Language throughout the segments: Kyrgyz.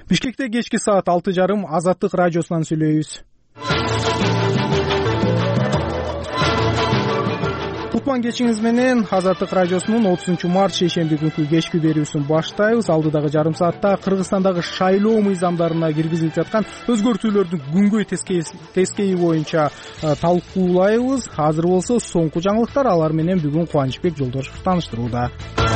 Бишкекте кечки саат 6:30 Азаттык радиосунан сүйлөйбүз. Кутман кечиңиз менен Азаттык радиосунун 30-март шейшемби күнкү кечки берүүсүн баштайбыз. Алдыдагы жарым саатта Кыргызстандагы шайлоо мыйзамдарына киргизилип жаткан өзгөртүүлөрдүн күнгөй тескейи боюнча талкуулайбыз. Азыр болсо соңку жаңылыктар, алар менен бүгүн Кубанычбек Жолдошев тааныштырууда.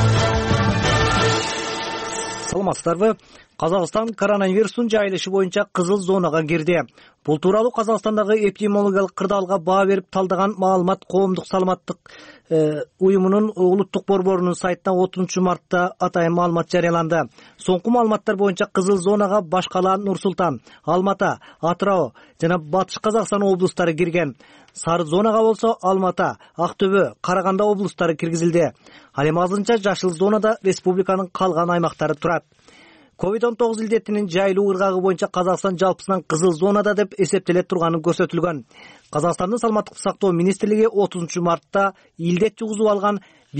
Саламатсыздарбы? Казакстан коронавирустун жайылышы боюнча кызыл зонага кирди. Бул тууралуу Казакстандагы эпидемиологиялык кырдаалга баа берип талдаган маалымат Коомдук саламаттык уюмунун улуттук борборунун сайтына 30-мартта атайын маалымат жарыяланды. Соңку маалыматтар боюнча кызыл зонага Баш кала Нур Султан, Алматы, Атырау жана Батыш Казакстан облустары кирген. Сары зонага болсо Алматы, Актөбө, Караганды облустары киргизилди. Ал эми азырынча жашыл зонада республиканын калган аймактары турат. COVID-19 илдетинин жайылуу ыргагы боюнча Казакстан жалпысынан кызыл зонада деп эсептеле турганы көрсөтүлгөн. Казакстандын саламаттык сактоо министрлиги 30-мартта илдет жугузуп алган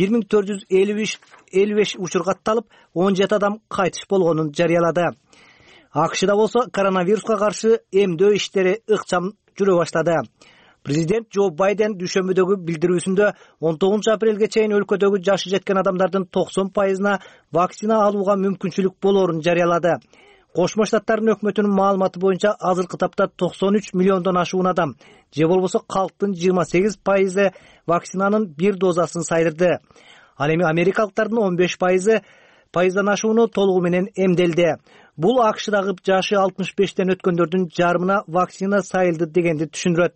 1455 учур катталып, 17 адам кайтыш болгонун жарыялады. АКШда болсо коронавируска каршы эмдөө иштери ыкчам жүрө баштады. Президент Джо Байден дүйшөмбүдөгү билдирүүсүндө 19 апрелге чейин өлкөдөгү жашы жеткен адамдардын 90%на вакцина алууга мүмкүнчүлүк болоорун жарыялады. Кошмо Штаттардын өкмөтүнүн маалыматы боюнча азыркы тапта 93 миллиондон ашуун адам, же болбосо калктын 28% вакцинанын бир дозасын сайдырды. Ал эми америкалыктардын 15%дан ашууну толугу менен эмделди. Бул АКШдагы жашы 65тен өткөндөрдүн жарымына вакцина сайылды дегенди түшүндүрөт.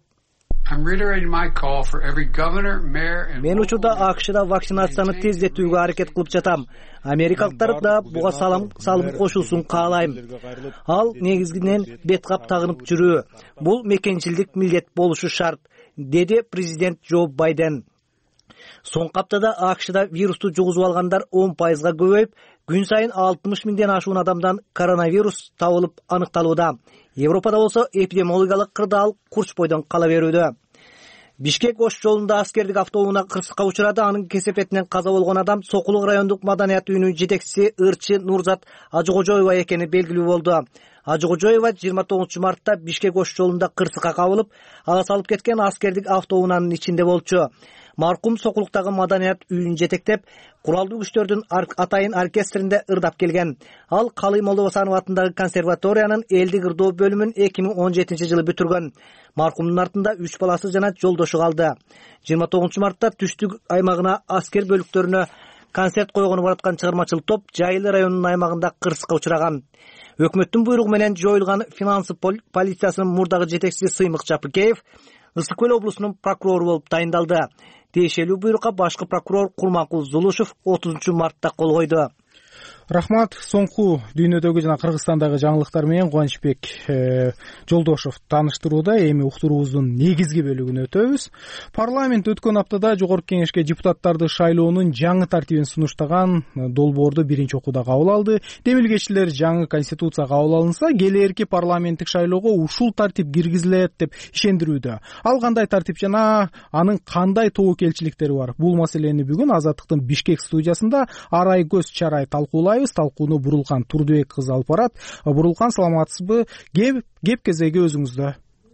Мен учурда АКШда вакцинацияны тездетүүгө аракет кылып жатам. Америкалыктар да буга салым кошулсун каалайм. Ал негизинен бет кап тагынып жүрүү. Бул мекенчилдик милдет болушу шарт, деди президент Джо Байден. Соңку аптада АКШда вирусту жугузуп алгандар 10%га көбөйүп, күн сайын 60 миңден ашуун адамдан коронавирус табылып аныкталууда. Европада болсо эпидемиологиялык кырдаал курч бойдон кала берүүдө. Бишкек-Ош жолунда аскердик автоунаа кырсыкка учурады. Анын кесепетинен каза болгон адам Сокулук райондук маданият үйүнүн жетекчиси ырчы Нурзат Ажыкожоева экени белгилүү болду. Ажыкожоева 29-мартта Бишкек-Ош жолунда кырсыкка кабылып, ага салып кеткен аскердик автоунаанын ичинде болчу. Маркум Сокулуктагы маданият үйүн жетектеп, куралдуу күчтөрдүн атайын оркестринде ырдап келген. Ал Калый Молдобасанов атындагы консерваториянын элдик ырдоо бөлүмүн 2017-жылы бүтүргөн. Маркумдун артында 3 баласы жана жолдошу калды. 29-мартта түштүк аймагына аскер бөлүктөрүнө концерт койгону бараткан чыгармачыл топ Жайылы районунун аймагында кырсыкка учураган. Өкмөттүн буйругу менен жоюлган финансы полициясынын мурдагы жетекчиси Сыймык Жапыкеев Ысык Көл облусунун прокурору болуп тайындалды. Тиешелүү буйрукка башкы прокурор Курманкул Зулушев 30-мартта кол койду. Рахмат. Соңку дүйнөдөгү жана Кыргызстандагы жаңылыктар менен Кубанычбек Жолдошев тааныштырууда. Эми уктуруубуздун негизги бөлүгүнө өтөбүз. Парламент өткөн аптада Жогорку Кеңешке депутаттарды шайлоонун жаңы тартибин сунуштаган долбоорду биринчи окууда кабыл алды. Демилгечилер жаңы конституция кабыл алынса, келээрки парламенттик шайлоого ушул тартип киргизилет деп ишендирүүдө. Ал кандай тартип жана анын кандай тобокелчиликтери бар? Бул маселени бүгүн Азаттыктын Бишкек студиясында арай көз чарай талкуулайбыз. Талкууну Бурулкан Турдубек кызы алып барат. Бурулкан, саламатсызбы? Кеп кезеги өзүңүздө.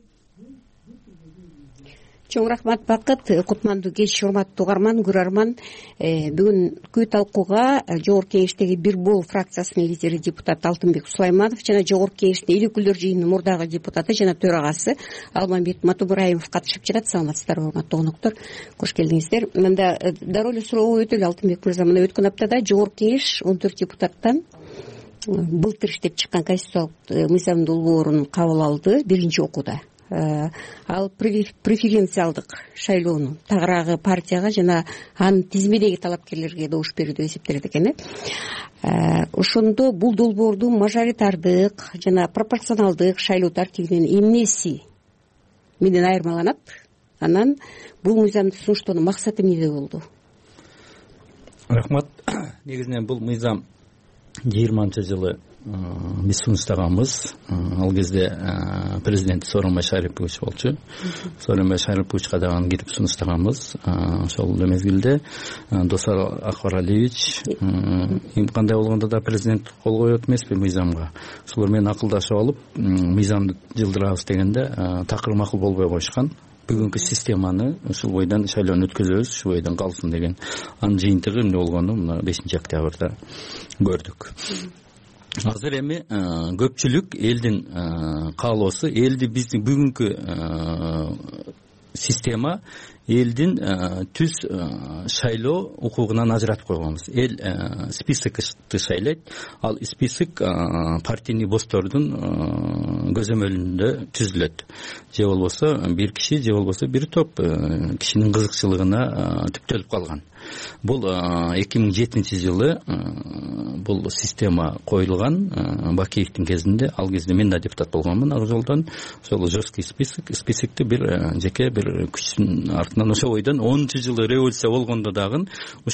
Чоң рахмат Бакыт. Кутмандуу кеч, урматтуу угарман, көрөрман. Бүгүнкү талкууга Жогорку Кеңештеги Бир Бол фракциясынын лидери депутат Алтынбек Сулайманов жана Жогорку Кеңештин эл өкүлдөр жыйынынын мурдагы депутаты жана төрагасы Алмамбет Матубураимов катышып жатат. Саламатсыздарбы, урматтуу конуктор? Кош келдиңиздер. Мында дароо эле суроо өтө эле Алтынбек мырза. Мына өткөн аптада Жогорку Кеңеш 14 депутаттан былтыр иштеп чыккан конституциялык мыйзам долбоорун кабыл алды биринчи окууда. Ал преференциалдык шайлоону тагыраагы партияга жана анын тизмедеги талапкерлерге добуш берүү деп эсептелет экен. Ошондо бул долбоордун мажоритардык жана пропорционалдык шайлоо тартибинин эмнеси менен айырмаланат? Анан бул мыйзамды сунуштоонун максаты эмнеде болду? Рахмат. Негизинен бул мыйзам 20-жылы биз сунуштаганбыз. Ал кезде президент Сооронбай Шарипович болчу. Сооронбай Шариповичка дагы кирип сунуштаганбыз. Ошол мезгилде Досор Акбаралиевич кандай болгондо да президент кол коет эмеспи мыйзамга. Ошолор менен акылдашып алып, мыйзамды жылдырабыз дегенде такыр макул болбой коюшкан. Бүгүнкү системаны ушул бойдон шайлоону өткөзөбүз, ушул бойдон калсын деген. Анын жыйынтыгы эмне болгону мына 5-октябрда көрдүк. Азыр эми көпчүлүк элдин каалоосу, элди биздин бүгүнкү система элдин түз шайлоо укугунан ажыратып койгонбуз. Эл списокты шайлайт, ал список партийный бостордун көзөмөлүндө түзүлөт. Же болбосо бир киши, же болбосо бир топ кишинин кызыкчылыгына түптөлүп калган. Бул 2007-жылы бул система коюлган Бакиевдин кезинде. Ал кезде мен да депутат болгонмун. Ак жолдон ошол жесткий списокты бир жеке бир күчтүн артынан ошол бойдон 10-жылы революция болгондо дагы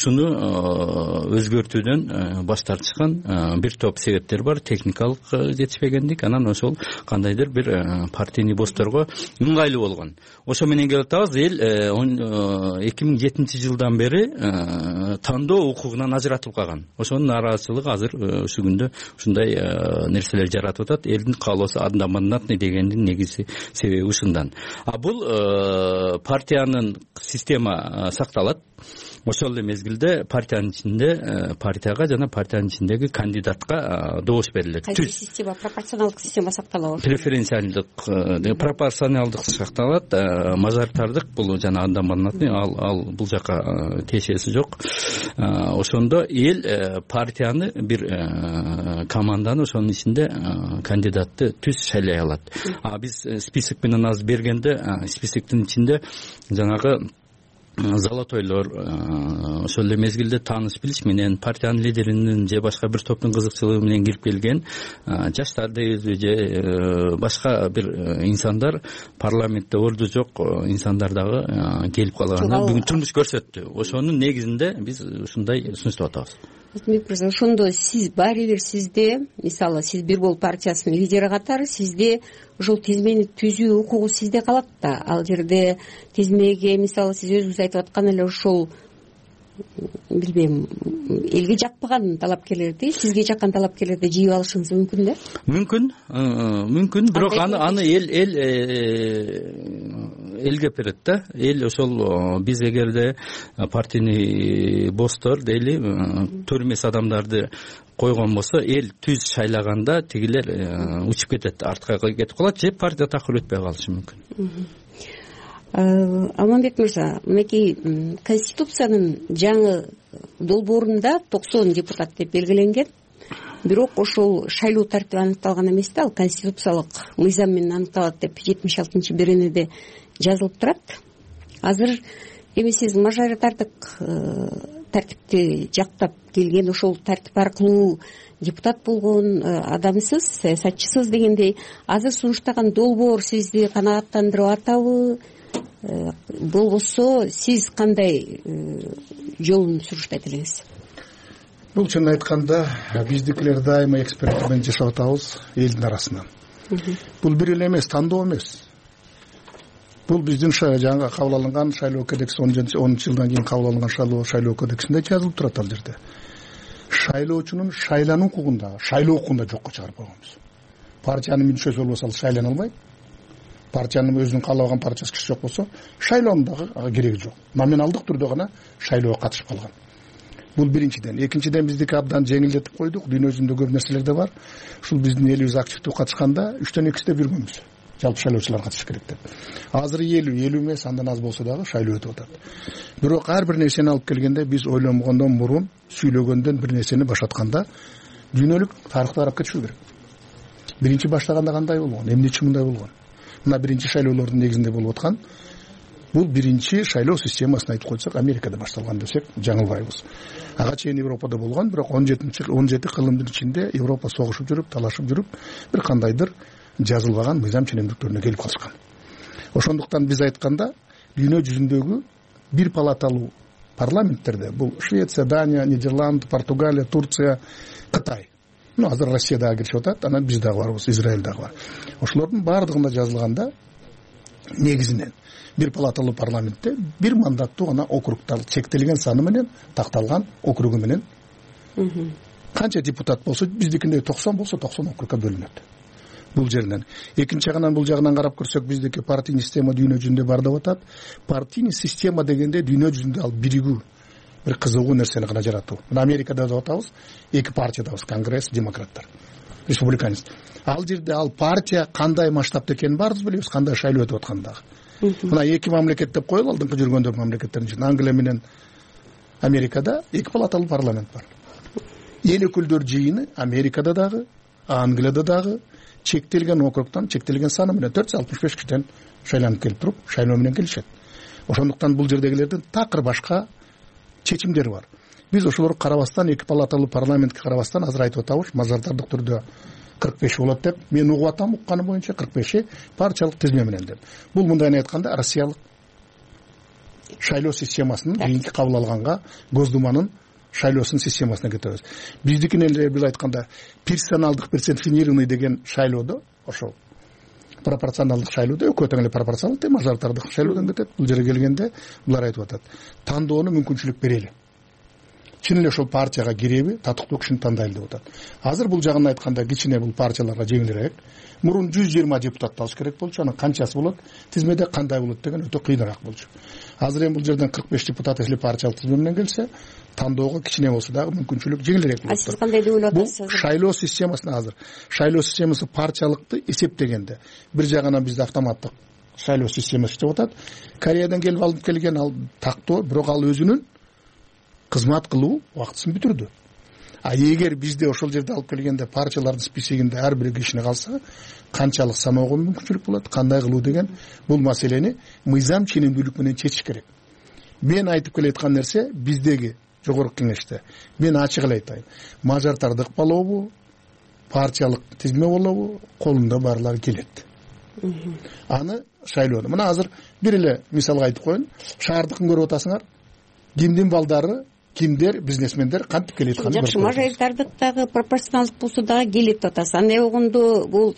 ушуну өзгөртүүдөн баш тартышкан бир топ себептер бар. Техникалык жетишпегендик, анан ошол кандайдыр бир партийный босторго ыңгайлуу болгон. Ошо менен келип атабыз. Эл 2007-жылдан бери тандоо укугунан ажыратылып калган. Ошонун нааразычылыгы азыр ушул күндө ушундай нерселер жаратып атат. Элдин каалоосу одномандатный дегендин негизи себеби ушундан. Бул партиянын система сакталат. Ошол эле мезгилде партиянын ичинде партияга жана партиянын ичиндеги кандидатка добуш берилет. Кайсы система, пропорционалдык система сакталат. Пропорционалдык сакталат. Мажоритардык бул жана одномандатный, ал бул жака тиешеси жок. Ошондо эл партияны бир команданы ошонун ичинде кандидатты түз шайлай алат. Биз список менен азыр бергенде списоктун ичинде жанагы золотойлор, ошол эле мезгилде тааныш билиш менен партиянын лидеринин же башка бир топтун кызыкчылыгы менен кирип келген жаштар дейбизби же башка бир инсандар, парламентте орду жок инсандар дагы келип калганын бүгүн турмуш көрсөттү. Ошонун негизинде биз ушундай сунуштап атабыз. Ошондо сиз баары бир сизде, мисалы сиз бир бол партиясынын лидери катары, сизде ушул тизмени түзүү укугу сизде калат да. Ал жерде тизмеге мисалы сиз өзүңүз айтып аткан эле ушул билбейм, элге жакпаган талапкерлерди сизге жаккан талапкерлерди жыйып алышыңыз мүмкүн да? Мүмкүн, бирок аны элге берет да. Эл ошол биз эгерде партийный бостор дейли төрмес адамдарды койгон болсо, эл түз шайлаганда тигилер учуп кетет, артка кетип калат, же партия такыр өтпөй калышы мүмкүн. Алмамбет мырза, мынакей Конституциянын жаңы долбоорунда 90 депутат деп белгиленген. Бирок ошол шайлоо тартиби аныкталган эмес да, ал конституциялык мыйзам менен аныкталат деп 76-беренеде жазылып турат. Азыр эми сиз мажоритардык тартипти жактап келген, ошол тартип аркылуу депутат болгон адамсыз, саясатчысыз дегендей, азыр сунуштаган долбоор сизди канааттандырып атабы? Болбосо сиз кандай жолун сүрүштөйт элеңиз? Бул чын айтканда биздикилер дайыма эксперимент жашап атабыз элдин арасынан. Бул бир эле эмес, тандоо эмес. Бул биздин жаңы кабыл алынган шайлоо кодекси 10-жылдан кийин кабыл алынган шайлоо кодексинде жазылып турат. Ал жерде шайлоочунун шайлануу укугунда, шайлоо укугунда жокко чыгарып койгонбуз. Партиянын мүчөсү болбосо ал шайлана албайт. Партиянын өзүнүн каалабаган партиясы киши жок болсо, шайлоонун дагы кереги жок. Номиналдык түрдө гана шайлоого катышып калган. Бул биринчиден. Экинчиден биздики абдан жеңилдетип койдук. Дүйнө жүзүндө көп нерселер да бар. Ушул биздин элибиз активдүү катышканда 3/2 биргөнбүз. Жалпы шайлоочулар катышыш керек деп. Азыр 50 эмес, андан аз болсо дагы шайлоо өтүп атат. Бирок ар бир нерсени алып келгенде биз ойлонбогондон мурун, сүйлөгөндөн бир нерсени баштатканда дүйнөлүк тарыхты карап кетишүү керек. Биринчи баштаганда кандай болгон, эмне үчүн мындай болгон? Мына биринчи шайлоолордун негизинде болуп аткан бул биринчи шайлоо системасын айтып койсок, Америкада башталган десек жаңылбайбыз. Ага чейин Европада болгон, бирок 17 кылымдын ичинде Европа согушуп жүрүп, талашып жүрүп, бир кандайдыр жазылбаган мыйзам ченемдиктерине келип калышкан. Ошондуктан биз айтканда дүйнө жүзүндөгү бир палаталуу парламенттерде, бул Швеция, Дания, Нидерланд, Португалия, Турция, Кытай. азыр Россия дагы киришип атат, анан биз дагы барбыз, Израиль дагы бар. Ошолордун баардыгында жазылганда негизинен бир палаталуу парламентте бир мандаттуу гана округдар чектелген саны менен такталган округу менен канча депутат болсо, биздикинде 90 болсо 90 округка бөлүнөт. Бул жеринен. Экинчи жагынан бул жагынан карап көрсөк, биздики партийный система дүйнө жүзүндө бар деп атат. Партийный система дегенде дүйнө жүзүндө ал биригүү, бир кызыгуу нерсени гана жаратуу. Мына Америкада деп атабыз, эки партиядабыз, Конгресс, демократтар, республиканец. Ал жерде ал партия кандай масштабта экенин баарыбыз билебиз, кандай шайлоо өтүп аткандыгы. Мына эки мамлекет деп коелу, алдыңкы жүргөндө мамлекеттердин ичинде Англия менен Америкада эки палаталуу парламент бар. Эл өкүлдөр жыйыны Америкада дагы, Англияда дагы чектелген округтан чектелген саны менен 465 кишиден шайланып келип туруп, шайлоо менен келишет. Ошондуктан бул жердегилердин такыр башка чечимдери бар. Биз ошолорго карабастан, эки палаталуу парламентке карабастан азыр айтып атабыз, мажоритардык түрдө 45 болот деп. Мен угуп атам, укканы боюнча 45 партиялык тизме менен деп. Бул мындай айтканда Россиялык шайлоо системасынын кийинки кабыл алганга Госдуманын шайлоосунун системасына кетебиз. Биздикин эле бир айтканда персоналдык персонифицированный деген шайлоодо, ошол пропорционалдык шайлоодо экөө тең эле пропорционалдык, мажоритардык шайлоодон кетет. Бул жерге келгенде булар айтып атат, тандоону мүмкүнчүлүк берели. Чын эле ошол партияга киреби, татыктуу кишини тандайлы деп атат. Азыр бул жагын айтканда кичине бул партияларга жеңилирээк. Мурун 120 депутат алыш керек болчу, анан канчасы болот, тизмеде кандай болот деген өтө кыйыныраак болчу. Азыр эми бул жерден 45 депутат эсли партиялык тизме менен келсе, тандоого кичине болсо дагы мүмкүнчүлүк жеңилирээк болот. Сиз кандай деп ойлоп атасыз? Бул шайлоо системасына азыр шайлоо системасы партиялыкты эсептегенде бир жагынан бизде автоматтык шайлоо системасы иштеп атат. Кореядан келип алып келген ал тактоо, бирок ал өзүнүн кызмат кылуу убактысын бүтүрдү. А эгер бизде ошол жерде алып келгенде партиялардын списигинде ар бир кишини калса, канчалык саноого мүмкүнчүлүк болот, кандай кылуу деген бул маселени мыйзам ченемдүүлүк менен чечиш керек. Мен айтып келаткан нерсе биздеги жогорку кеңеште. Мен ачык эле айтайын. Мажоритардык болобу, партиялык тизме болобу, колунда барлары келет. Аны шайлоо. Мына азыр бир эле мисалга айтып коеюн. Шаардыкын көрүп атасыңар. Кимдин балдары, кимдер, бизнесмендер кантип келет атканын көрүп. Жакшы, мажоритардык дагы пропорционалдык болсо дагы келет деп атасыз. Аны огондо бул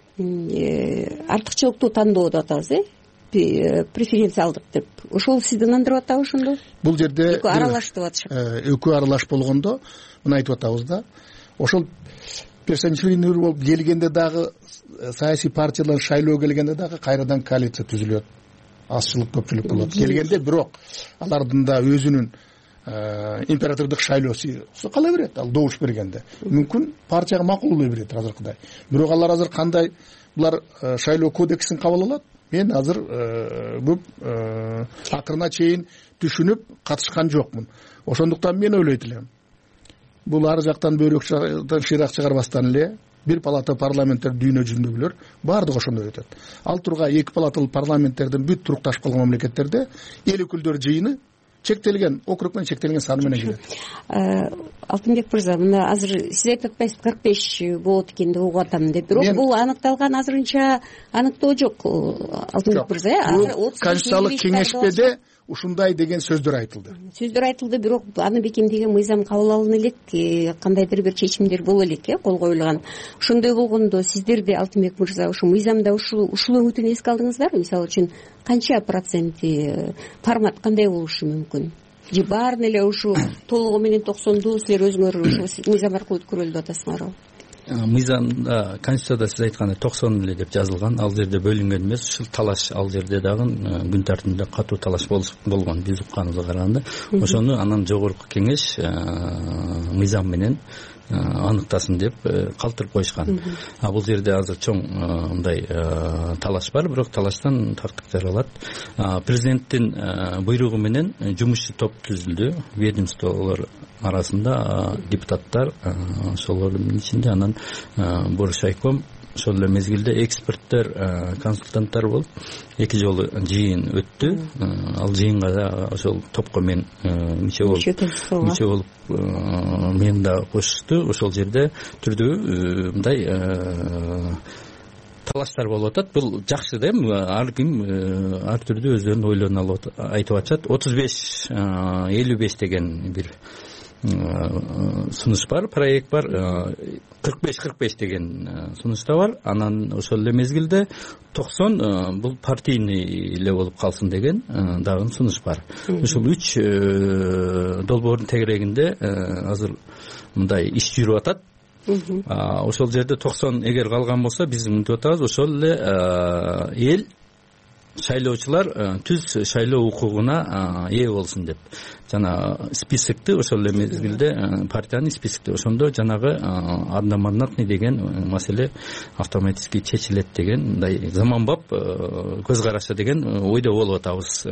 артыкчылыктуу тандоо деп атабыз, преференциалдык деп. Ошол сизди ынандырып атабы ошондо? Бул жерде экөө аралаш деп атышат. Экөө аралаш болгондо, мына айтып атабыз да, ошол персонифицированный болуп келгенде дагы саясий партиялар шайлоо келгенде дагы кайрадан коалиция түзүлөт. Азчылык көпчүлүк болот. Келгенде бирок алардын да өзүнүн императордук шайлоосу кала берет. Ал добуш бергенде мүмкүн партияга макулдой берет азыркыдай. Бирок алар азыр кандай булар шайлоо кодексин кабыл алат? Мен азыр көп акырына чейин түшүнүп катышкан жокмун. Ошондуктан мен ойлойт элем. Бул ар жактан бөйрөктөн шыйрак чыгарбастан эле бир палата парламенттер дүйнө жүзүндөгүлөр баардыгы ошондой өтөт. Ал турга эки палаталуу парламенттердин бүт турукташып калган мамлекеттерде эл өкүлдөр жыйыны чектелген округ менен чектелген саны менен келет. Алтынбек мырза, мына азыр сиз айтып атпайсыз 45 болот экен деп угуп атам деп. Бирок бул аныкталган азырынча аныктоо жок, Алтынбек мырза. Конституциялык кеңешпеде ушундай деген сөздөр айтылды. Бирок аны бекемдеген мыйзам кабыл алына элек, кандайдыр бир чечимдер боло элек, кол коюлган. Ошондой болгондо сиздерде Алтынбек мырза ушу мыйзамда ушул үмүтүн эске алдыңыздарбы? Мисалы үчүн канча проценти формат кандай болушу мүмкүн? Же баарын эле ушу толугу менен 90ду силер өзүңөр ушу мыйзам аркылуу өткөрөлү деп атасыңарбы? Мыйзамда, Конституцияда сиз айткандай 90 эле деп жазылган. Ал жерде бөлүнгөн эмес, ушул талаш ал жерде дагы күн тартибинде катуу талаш болгон биз укканыбызга караганда. Ошону анан жогорку кеңеш мыйзам менен аныктасын деп калтырып коюшкан. Бул жерде азыр чоң мындай талаш бар, бирок талаштан тартык жаралат. Президенттин буйругу менен жумушчу топ түзүлдү. Ведомстволор арасында депутаттар, ошолордун ичинде анан Боршайком, ошол эле мезгилде эксперттер, консультанттар болуп эки жолу жыйын өттү. Ал жыйынга да ошол топко мен мүчө болуп мен да кошушту. Ошол жерде түрдүү мындай талаштар болуп атат. Бул жакшы да, ар ким ар түрдүү өздөрүнүн ойлорун айтып атышат. 35-55 деген бир сунуш бар, проект бар, 45-45 деген сунуш да бар. Анан ошол эле мезгилде 90 бул партийный эле болуп калсын деген дагы сунуш бар. Ушул 3 долбоордун тегерегинде азыр мындай иш жүрүп атат. Ошол жерде 90 эгер калган болсо биз мынтип атабыз, ошол эле эл шайлоочулар түз шайлоо укугуна ээ болсун деп. Жана списокты ошол эле мезгилде партиянын списокты ошондо жанагы одномандатный деген маселе автоматически чечилет деген мындай заманбап көз карашы деген ойдо болуп атабыз.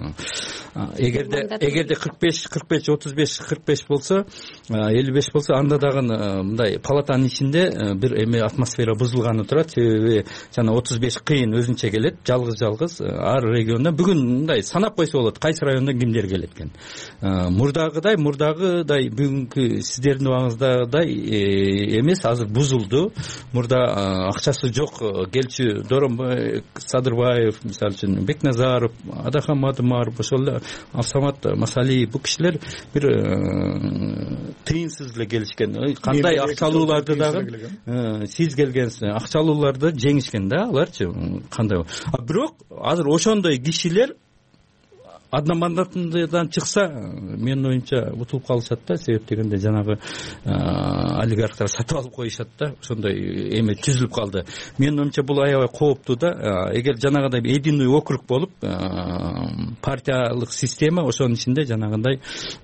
Эгерде 45 35 45 болсо 55 болсо анда дагы мындай палатанын ичинде бир эме атмосфера бузулганы турат. Себеби жана 35 кыйын өзүнчө келет, жалгыз ар региондон. Бүгүн мындай санап койсо болот кайсы райондон кимдер келет экен. Мурдагыдай бүгүнкү сиздердин убагыңыздагыдай эмес, азыр бузулду. Мурда акчасы жок келчү Доронбай Садырбаев, мисалы үчүн Бекназаров, Адахан Мадымаров, ошол эле Авсамат Масалиев, бул кишилер бир тыйынсыз эле келишкен. Кандай акчалууларды дагы сиз келгенсиз, акчалууларды жеңишкен да аларчы. Кандай? Бирок азыр ошондой кишилер одномандатныйдан чыкса, менин оюмча утулуп калышат да. Себеп дегенде жанагы олигархтар сатып алып коюшат да. Ошондой эме түзүлүп калды. Менин оюмча бул аябай кооптуу да. Эгер жанагыдай единый округ болуп, партиялык система, ошонун ичинде жанагындай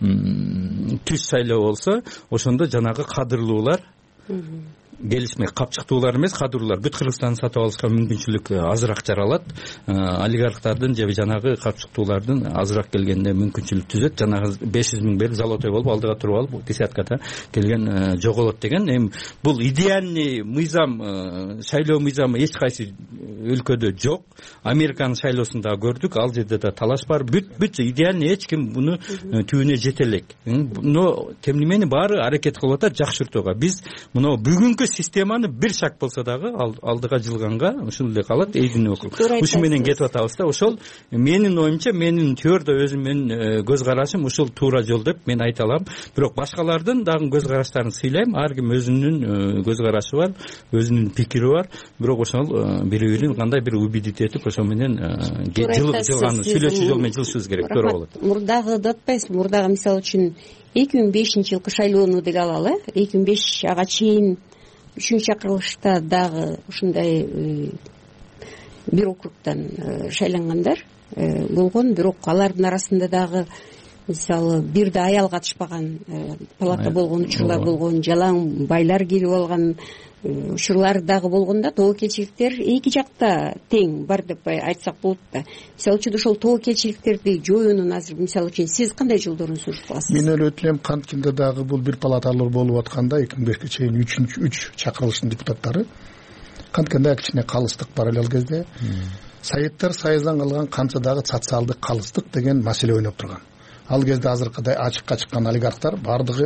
түз шайлоо болсо, ошондо жанагы кадырлуулар келишмей, капчыктуулар эмес, кадырлуулар бүт Кыргызстанды сатып алышка мүмкүнчүлүк азыраак жаралат. Олигархтардын же жанагы капчыктуулардын азыраак келгенде мүмкүнчүлүк түзөт. Жанагы 500 000 берип золотой болуп алдыга туруп алып десяткада келген жоголот деген. Эми бул идеальный мыйзам, шайлоо мыйзамы эч кайсы өлкөдө жок. Американын шайлоосунда көрдүк, ал жерде да талаш бар. Бүт идеальный, эч ким буну түбүнө жете элек. Но тем не менее баары аракет кылып атат жакшыртууга. Биз мына бүгүнкү системаны бир шаг болсо дагы алдыга жылганга ушул эле калат, эйдин округ. Ушу менен кетип атабыз да. Ошол менин оюмча, менин теорияда өзүмдүн көз карашым ушул туура жол деп мен айта алам. Бирок башкалардын дагы көз караштарын сыйлайм. Ар ким өзүнүн көз карашы бар, өзүнүн пикири бар. Бирок ошол бири-бирин кандай бир убедить этип, ошол менен жылганы сүйлөшүү жол менен жылышыбыз керек. Туура болот. Мурдагыды атпайсыз. Мурдагы мисалы үчүн 2005-жылкы шайлоону деге алалы. 2005 ага чейин 3-чакырылышта дагы ушундай бир округдан шайлангандар болгон. Бирок алардын арасында дагы мисалы бир да аял катышпаган палата болгон учурлар болгон, жалаң байлар кирип алган учурлар дагы болгон да. Тобокелчиликтер эки жакта тең бар деп айтсак болот да. Мисалы үчүн ошол тобокелчиликтерди жоюунун азыр мисалы үчүн сиз кандай жолдорун сунуп каласыз? Мен ойлойт элем канткенде дагы бул бир палаталуу болуп атканда 2005-ке чейин 3 чакырылыштын депутаттары канткенде кичине калыстык бар эле ал кезде. Советтер Союздан калган канча дагы социалдык калыстык деген маселе ойноп турган. Ал кезде азыркыдай ачыкка чыккан олигархтар бардыгы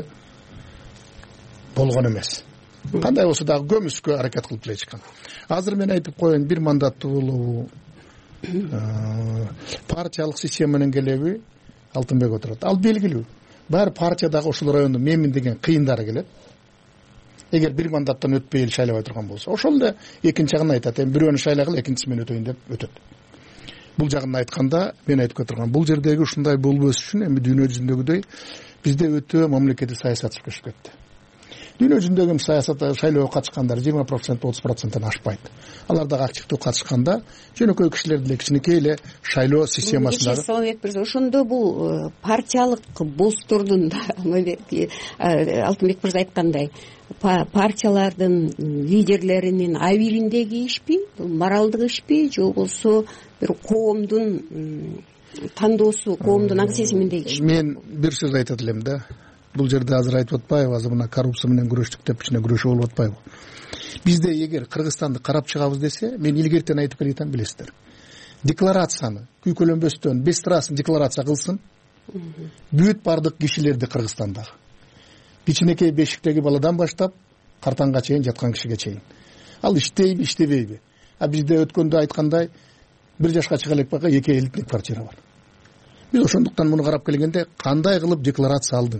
болгон эмес. Кандай болсо дагы көмүскө аракет кылып эле чыккан. Азыр мен айтып коеюн, бир мандаттуулуу партиялык система менен келеби Алтынбек отурат. Ал белгилүү. Баары партиядагы ошол райондо менин деген кыйындары келет. Эгер бир мандаттан өтпөй эл шайлабай турган болсо, ошол эле экинчи жагын айтат. Эми бирөөнү шайлагыл, экинчиси менен өтөйүн деп өтөт. Бул жагын айтканда мен айтып кетирган, бул жердеги ушундай болбош үчүн эми дүйнө жүзүндөгүдөй бизде өтө мамлекеттик саясат өсүп кетти. Дүйнө жүзүндөгү саясатта шайлоого катышкандар 20% 30%-тан ашпайт. Алар дагы активдүү катышканда жөнөкөй кишилер деле кичинекей эле шайлоо системасындагы. Саламат мырза, ошондо бул партиялык бостордун Алтынбек мырза айткандай партиялардын лидерлеринин абийириндеги ишпи, моралдык ишпи, же болбосо бир коомдун тандоосу, коомдун аң сезиминдеги ишпи? Мен бир сөз айтат элем да. Бул жерде азыр айтып атпайбы, азыр мына коррупция менен күрөштүк деп кичине күрөшүү болуп атпайбы? Бизде эгер Кыргызстанды карап чыгабыз десе, мен илгертен айтып келатам, билесиздер. Декларацияны күйкөлөнбөстөн 5 страсын декларация кылсын. Бүт бардык кишилерди Кыргызстандагы. Кичинекей бешиктеги баладан баштап картанга чейин жаткан кишиге чейин. Ал иштейби, иштебейби? Бизде өткөндө айткандай 1 жашка чыга элек бака 2 элитный квартира бар. Биз ошондуктан муну карап келгенде кандай кылып декларация алдың?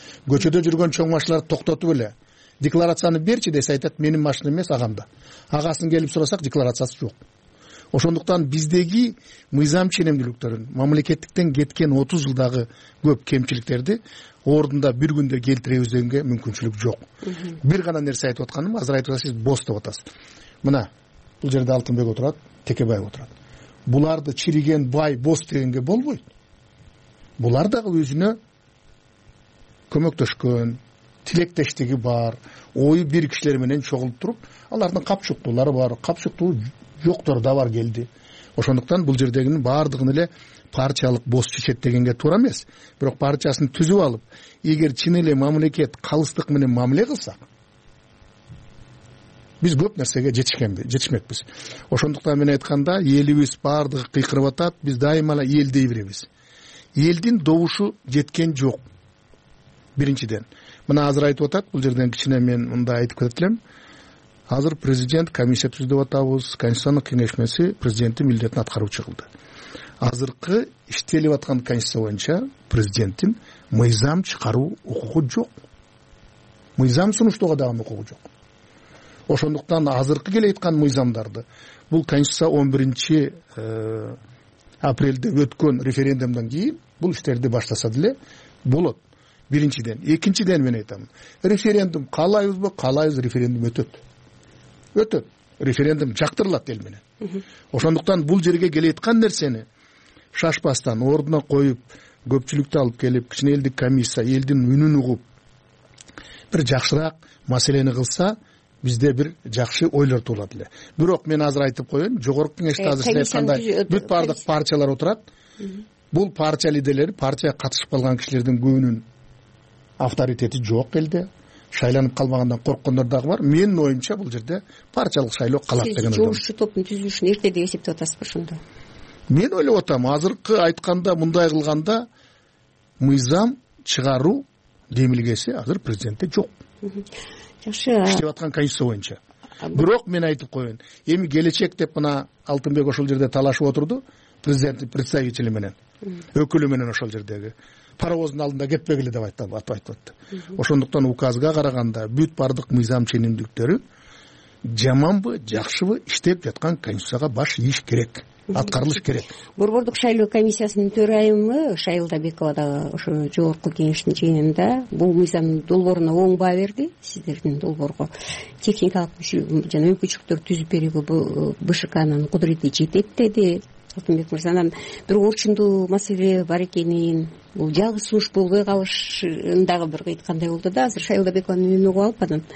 көчөдө жүргөн чоң машиналарды токтотуп эле декларацияны берчи десе айтат менин машинам эмес агамда. Агасын келип сурасак декларациясы жок. Ошондуктан биздеги мыйзам ченемдүүлүктөрүн, мамлекеттиктен кеткен 30 жылдагы көп кемчиликтерди ордунда бир күндө келтире өзгөнгө мүмкүнчүлүк жок. Бир гана нерсе айтып атканым, азыр айтып атасыз, бос деп атасыз. Мына бул жерде Алтынбек отурат, Текебаев отурат. Буларды чириген бай бос дегенге болбойт. Булар дагы өзүнө көмөктөшкөн, тилектештиги бар, ою бир кишилер менен чогулуп туруп, алардын капчыктуулары бар, капчыктуу жоктор да бар келди. Ошондуктан бул жердегинин баардыгын эле партиялык бос чечет дегенге туура эмес. Бирок партиясын түзүп алып, эгер чын эле мамлекет калыстык менен мамиле кылсак, биз көп нерсеге жетишмекпиз. Ошондуктан мен айтканда, элибиз баардыгы кыйкырып атат, биз дайыма эле эл дей беребиз. Элдин добушу жеткен жок. Биринчиден, мына азыр айтып атат, бул жерден кичине мен мындай айтып кетет элем. Азыр президент комиссия түзүп атабыз, Конституциялык кеңешмеси президенттин милдетин аткаруучу кылды. Азыркы иштелип аткан конституция боюнча президенттин мыйзам чыгаруу укугу жок. Мыйзам сунуштоого дагы укугу жок. Ошондуктан азыркы келе аткан мыйзамдарды бул конституция 11 апрелде өткөн референдумдан кийин бул иштерди баштаса деле болот. Биринчиден, экинчиден мен айтам. Референдум каалайбызбы, каалайбыз, референдум өтөт. Референдум жактырылат эл менен. Ошондуктан бул жерге келе аткан нерсени шашпастан ордуна коюп, көпчүлүктү алып келип, кичине элдик комиссия элдин үнүн угуп, бир жакшыраак маселени кылса, бизде бир жакшы ойлор туулат эле. Бирок мен азыр айтып коеюн, жогорку кеңеште азыр айткандай бүт баардык партиялар отурат. Бул партия лидерлери, партияга катышып калган кишилердин көбүнүн авторитети жок элде. Шайланып калмагандан корккондор дагы бар. Менин оюмча бул жерде партиялык шайлоо калат деген. Жумушчу топтун түзүлүшүн эрте деп эсептеп атасызбы ошондо? Мен ойлоп атам, азыркы айтканда, мындай кылганда мыйзам чыгаруу демилгеси азыр президентте жок. Жакшы. Иштеп аткан конституция боюнча. Бирок мен айтып коеюн, эми келечек деп мына Алтынбек ошол жерде талашып отурду, президенттин представители менен, өкүлү менен ошол жердеги паровоздун алдында кетпегиле деп айтты. Ошондуктан указга караганда бүт бардык мыйзам ченемдүүлүктөрү жаманбы, жакшыбы иштеп жаткан конституцияга баш ийиш керек, аткарылыш керек. Борбордук шайлоо комиссиясынын төрайымы Шайылда Бекова дагы ошо жогорку кеңештин жыйынында бул мыйзамдын долбооруна оң баа берди. Сиздердин долбоорго техникалык жана мүмкүнчүлүктөр түзүп берүүгө БШКнын кудурети жетет деди Алтынбек мырза. Анан бир орчундуу маселе бар экенин, бул жалгыз сунуш болбой калышын дагы бир айткандай болду да. Азыр Шайылда Бекованын үнүн угуп алып, анан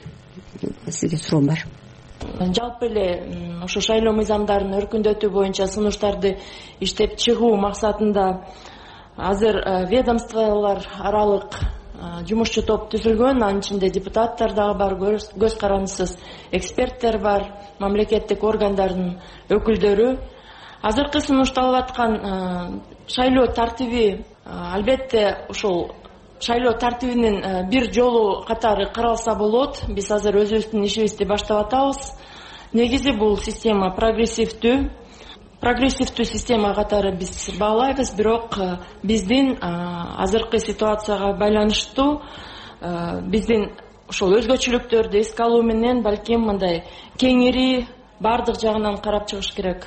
сизге суроом бар. Жалпы эле ошо шайлоо мыйзамдарын өркүндөтүү боюнча сунуштарды иштеп чыгуу максатында азыр ведомстволор аралык жумушчу топ түзүлгөн. Анын ичинде депутаттар дагы бар, көз карандысыз эксперттер бар, мамлекеттик органдардын өкүлдөрү. Азыркы сунушталып аткан шайлоо тартиби албетте ошол шайлоо тартибинин бир жолу катары каралса болот. Биз азыр өзүбүздүн ишибизди баштап атабыз. Негизи бул система прогрессивдүү система катары биз баалайбыз. Бирок биздин азыркы ситуацияга байланыштуу биздин ошол өзгөчөлүктөрдү эске алуу менен балким мындай кеңири баардык жагынан карап чыгыш керек.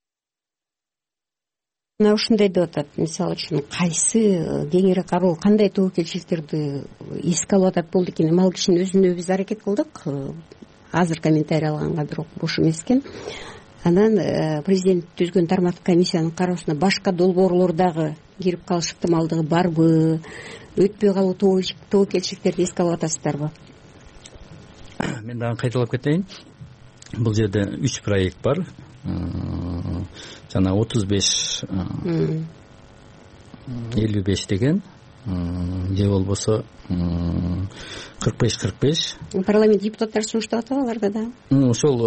Мына ушундай деп атат, мисалы үчүн кайсы кеңири кароо, кандай тобокелчиликтерди эске алып атат болду экен. Ал кишинин өзүнө биз аракет кылдык. Азыр комментарий алганга бирок бош эмес экен. Анан президент түзгөн тармактык комиссиянын кароосуна башка долбоорлор дагы кирип калыш ыктымалдыгы барбы? Өтпөй калуу тобокелчиликтерди эске алып атасыздарбы? Мен дагы кайталап кетейин. Бул жерде 3 проект бар. Жана 35 55 деген же болбосо 45 парламент депутаттары сунуштап атабы аларда да? Ошол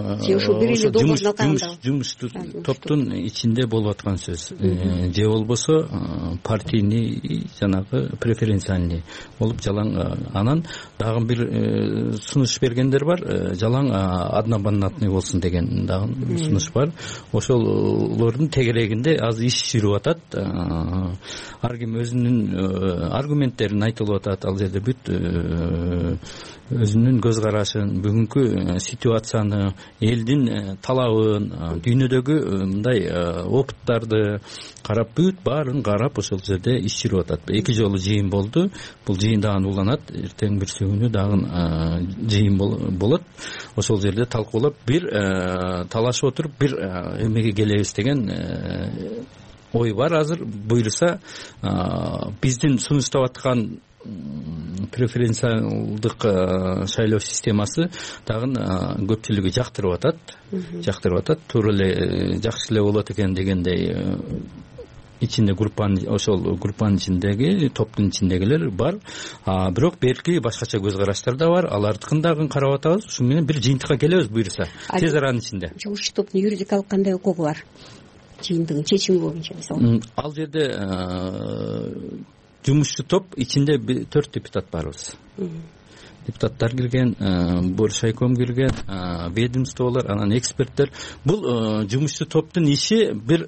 жумуш топтун ичинде болуп аткан сөз. Же болбосо партийный жанагы преференциальный болуп жалаң. Анан дагы бир сунуш бергендер бар. Жалаң одномандатный болсун деген дагы сунуш бар. Ошолордун тегерегинде азыр иш жүрүп атат. Ар ким өзүнүн аргументтерин айтылып атат. Ал жерде бүт өзүнүн көз карашын, бүгүнкү ситуацияны, элдин талабын, дүйнөдөгү мындай опыттарды карап, бүт баарын карап ошол жерде иш жүрүп атат. 2 жолу жыйын болду. Бул жыйын дагы уланат. Эртең бирсү күнү дагы жыйын болот. Ошол жерде талкуулап, бир талашып отуруп, бир эмеге келебиз деген ой бар. Азыр буюрса биздин сунуштап аткан преференциалдык шайлоо системасы дагы көпчүлүгү жактырып атат. Туура эле жакшы эле болот экен дегендей ичинде ошол группанын ичиндеги, топтун ичиндегилер бар. Бирок берки башкача көз караштар да бар. Алардыкын дагы карап атабыз. Ушун менен бир жыйынтыкка келебиз буюрса. Тез аранын ичинде. Жумушчу топтун юридикалык кандай укугу бар? Жыйынтыгын чечими боюнча мисалы. Ал жерде жумушчу топ ичинде 4 депутат барбыз. Депутаттар кирген, Боршайком кирген, ведомстволор, анан эксперттер. Бул жумушчу топтун иши бир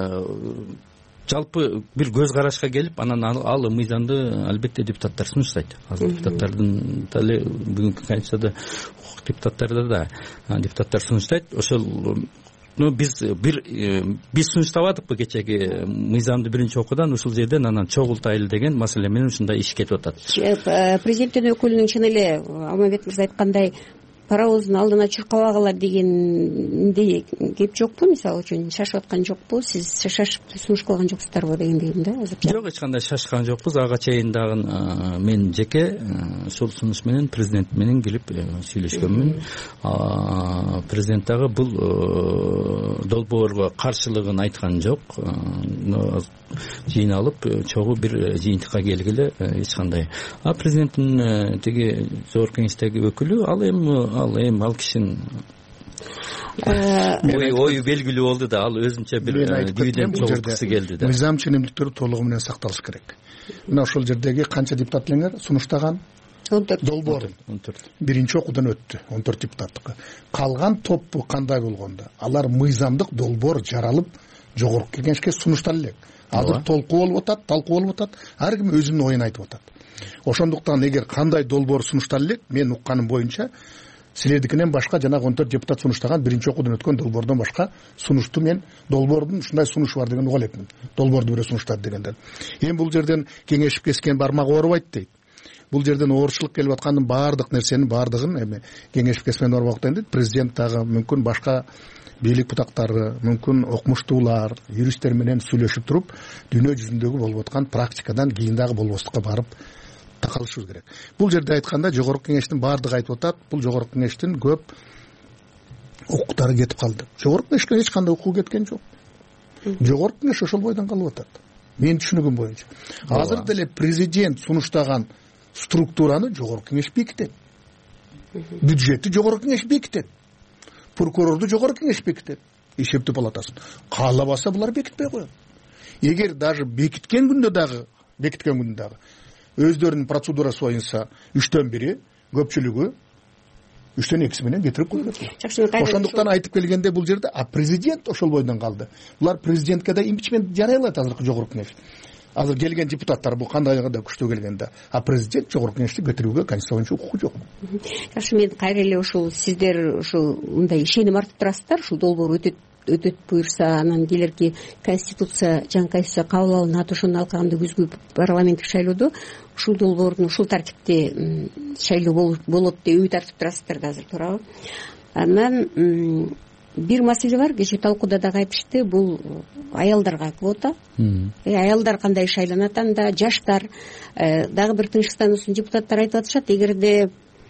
жалпы бир көз карашка келип, анан ал мыйзамды албетте депутаттар сунуштайт. Азыр депутаттардын деле бүгүнкү конституцияда укук депутаттарда да депутаттар сунуштайт. Ошол биз сунуштабадыкпы кечеги мыйзамды биринчи окуудан, ушул жерден анан чогултайлы деген маселе менен ушундай иш кетип атат. Президенттин өкүлүнүн чын эле Алмамбет мырза айткандай паровоздун алдына чуркабагыла дегенде кеп жокпу? Мисалы үчүн шашып аткан жокпу? Сиз шашып сунуш кылган жоксуздарбы дегендейм да азырча. Жок, эч кандай шашкан жокпуз. Ага чейин дагы мен жеке ушул сунуш менен президент менен келип сүйлөшкөнмүн. Президент дагы бул долбоорго каршылыгын айткан жок. Жыйналып чогуу бир жыйынтыкка келгиле эч кандай. Президенттин тиги жогорку кеңештеги өкүлү ал кишинин ою белгилүү болду да, ал өзүнчө бир күйдөн чогулткысы келди да. Мыйзам ченемдиктери толугу менен сакталыш керек. Мына ошол жердеги канча депутат элеңер сунуштаган? 14 долбоор. 14. Биринчи окуудан өттү 14 депутаттыкы. Калган топпу кандай болгондо? Алар мыйзамдык долбоор жаралып жогорку кеңешке сунуштала элек. Азыр талкуу болуп атат. Ар ким өзүнүн оюн айтып атат. Ошондуктан эгер кандай долбоор сунуштала элек, мен укканым боюнча силердикинен башка жана 14 депутат сунуштаган биринчи окуудан өткөн долбоордон башка сунушту мен долбоордун ушундай сунушу бар деген уга элекмин. Долбоорду бирөө сунуштады дегенден. Эми бул жерден кеңешип кескен бармак оорубайт дейт. Бул жерден оорчулук келип аткандын баардыгын эми кеңешип кескен бармак дейт. Президент дагы мүмкүн башка бийлик бутактары, мүмкүн окумуштуулар, юристтер менен сүйлөшүп туруп, дүйнө жүзүндөгү болуп аткан практикадан кийин дагы болбостукка барып такалышыбыз керек. Бул жерде айтканда жогорку кеңештин баардыгы айтып атат, бул жогорку кеңештин көп укуктары кетип калды. Жогорку кеңешке эч кандай укук кеткен жок. Жогорку кеңеш ошол бойдон калып атат. Менин түшүнүгүм боюнча. Азыр деле президент сунуштаган структураны жогорку кеңеш бекитет. Бюджетти жогорку кеңеш бекитет. Прокурорду жогорку кеңеш бекитет. Эшептөө палатасын. Каалабаса булар бекитпей коет. Эгер даже бекиткен күндө дагы өздөрүнүн процедурасы боюнча 3төн 1 көпчүлүгү 3төн 2 менен кетирип койгон. Ошондуктан айтып келгенде бул жерде президент ошол бойдон калды. Булар президентке да импичмент жарыялайт азыркы жогорку кеңеш. Азыр келген депутаттар бул кандайга да күчтүү келгенде, президент жогорку кеңешти кетирүүгө конституция боюнча укугу жок. Жакшы, мен кайра эле ушул сиздер ушул мындай ишеним артып турасыздар, ушул долбоор өтөт буюрса, анан келерки жаңы конституция кабыл алынат, ошону алкаганда күзгү парламенттик шайлоодо ушул долбоордун ушул тартипте шайлоо болот деп үмүт артып турасыздар да азыр, туурабы? Анан бир маселе бар, кечээ талкууда дагы айтышты, бул аялдарга квота. Аялдар кандай шайланат анда, жаштар, дагы бир Тынчтыкстаныбыздын депутаттары айтып атышат, эгерде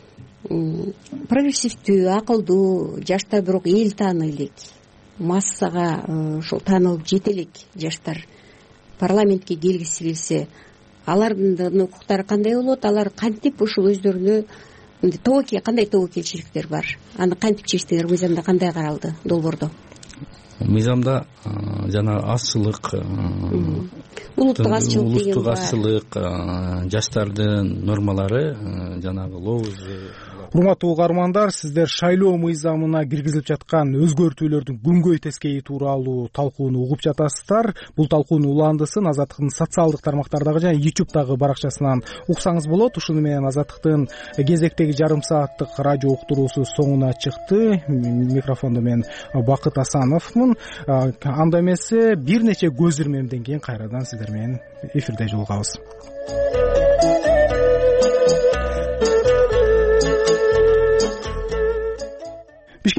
прогрессивдүү, акылдуу жаштар, бирок эл тааны элек, массага ушул таанылып жете элек жаштар парламентке келгиси келсе, алардын укуктары кандай болот? Алар кантип ушул өздөрүнө кандай тобокелчиликтер бар? Аны кантип чечтиңер? Мыйзамда кандай каралды долбоордо? Мыйзамда жана азчылык, улуттук азчылык деген улуттук азчылык, жаштардын нормалары, жанагы лоуз. Урматтуу угармандар, сиздер шайлоо мыйзамына киргизилип жаткан өзгөртүүлөрдүн күнгөй тескейи тууралуу талкууну угуп жатасыздар. Бул талкуунун уландысын Азаттыктын социалдык тармактардагы жана YouTube'дагы баракчасынан уксаңыз болот. Ушуну менен Азаттыктын кезектеги жарым сааттык радио уктуруусу соңуна чыкты. Микрофондо мен Бакыт Асановмун. Анда эмесе бир нече көз ирмемден кийин кайрадан сиздер менен эфирде жолугабыз.